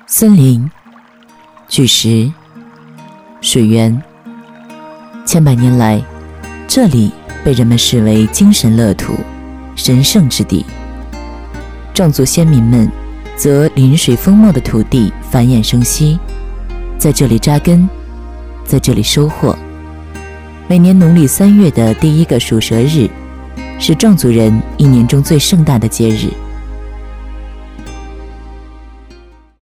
森林、巨石、水源，千百年来，这里被人们视为精神乐土、神圣之地。壮族先民们则临水丰茂的土地繁衍生息，在这里扎根，在这里收获。每年农历3月的第1个属蛇日，是壮族人一年中最盛大的节日。